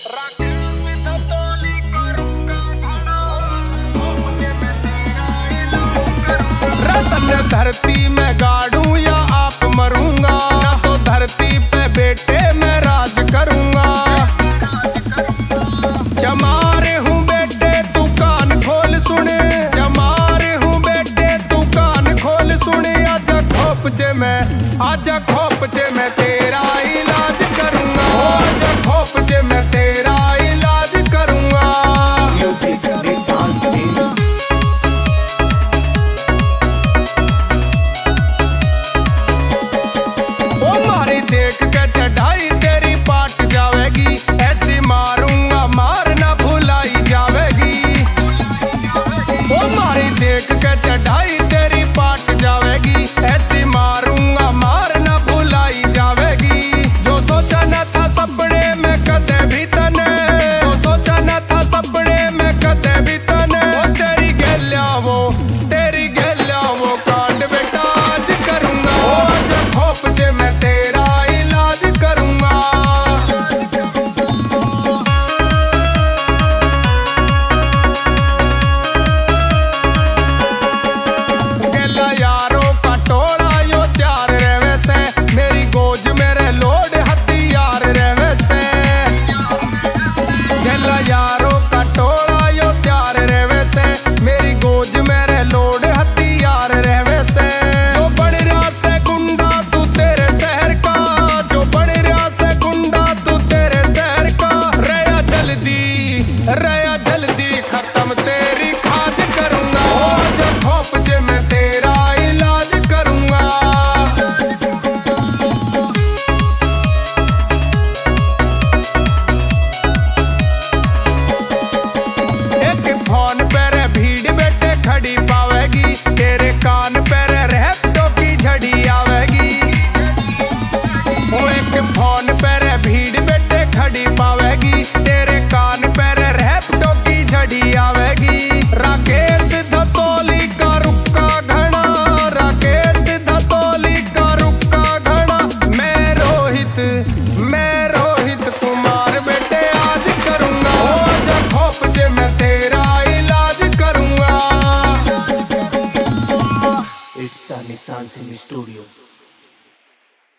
रतन धरती में गाड़ूं या आप मरूंगा, तो धरती पे बेटे मैं राज करूंगा। चमार हूँ बेटे तू कान खोल सुने, चमार हूँ बेटे तू कान खोल सुने। आजा खोपचे मैं तेरा इलाज करूंगा, आजा खोपचे मैं तेरा इलाज करूंगा। देख के चढ़ाई तेरी पाट जावेगी, ऐसी मारूंगा मार ना भुलाई जावेगी। ओ मारी देख के चढ़ाई तेरी पाट जावेगी, ऐसी मारूंगा मार ना भुलाई जावेगी। जो सोचा न था सपने में कदे भी तने, जो सोचा न था सपने में कदे भी तने। ओ तेरी गैल्या वो कांड बेटा आज करूंगा, आज खोपचे मैं तेरा इलाज करूंगा। गेला यारों का टोला यो त्यार रहवे से, मेरी गोज मेरे लोड हथियार रहवे से। गेला यारों का टोला यो त्यार रहवे से, मेरी गोज मेरे लोड हथियार रहवे से। जो बन रहा से गुंडा तू तेरे शहर का, जो बन रहा से गुंडा तू तेरे शहर का। रया जल्दी खत्म तेरी खाज करूंगा, आज खोपचे मैं तेरा इलाज करूंगा। एक फोन पर भीड़ बेटे खड़ी पावेगी, तेरे कान पर रैप्टो की झड़ी आवेगी। वो एक फोन पर भीड़ बेटे खड़ी पावेगी, तेरे कान पर रैप्टो की झड़ी आवेगी। राकेश धतोली का रुक्का घना, राकेश धतोली का रुक्का घना। मैं रोहित कुमार बेटे आज करूंगा, आज खोपचे मैं तेरा इलाज करूंगा। It's Sunny Sun Singh Studio.